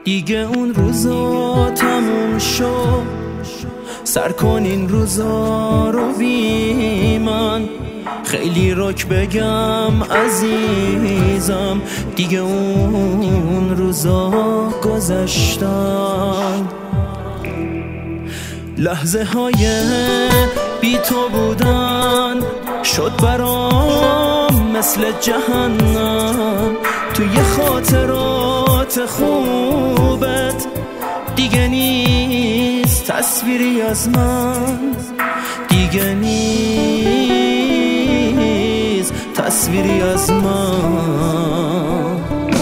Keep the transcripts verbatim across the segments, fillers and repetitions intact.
دیگه اون روزا تموم شد، سر کن این روزا رو بی من. خیلی رک بگم عزیزم، دیگه اون روزا گذشتن. لحظه های بی تو بودن شد برام مثل جهنم. توی خاطرات خوبت دیگه نیست تصویری از من، دیگه نیست تصویری از من.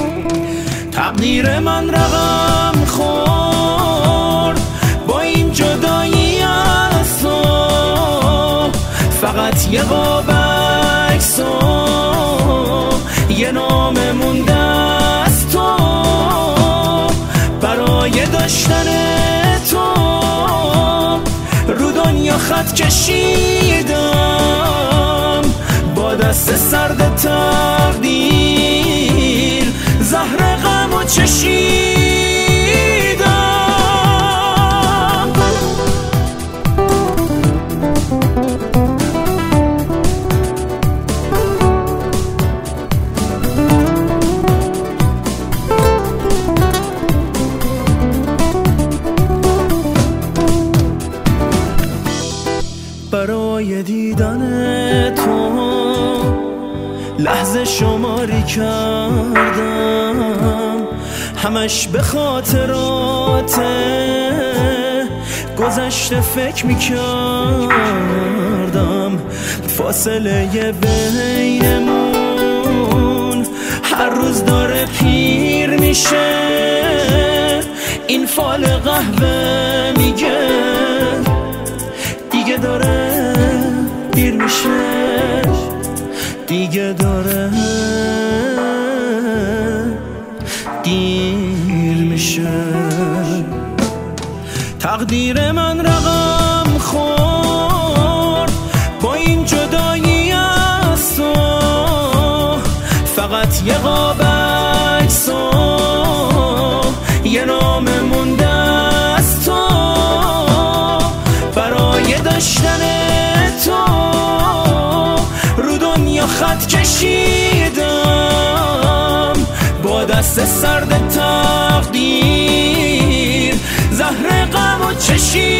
تقدیر من رقم خورد با این جدایی از تو، فقط یه قاب عکس و یه نام مونده از تو. برای داشتن تو رو دنیا خط کشیدم، با دست سرد تقدیر زهر غم و چشیدم. برای دیدن تو لحظه شماری کردم، همش به خاطرات گذشته فکر میکردم. فاصله بینمون هر روز داره پیر میشه، این فال قهوه میگه دیگه داره دیر میشه، دیگه داره دیر میشه. تقدیر من رقم خورد با این جدایی از تو، فقط یه قاب عکس و یه نام مونده از تو. برای داشتن تو رو دنیا خط کشیدم، با دست سرد تقدیر زهر غم و چشیدم.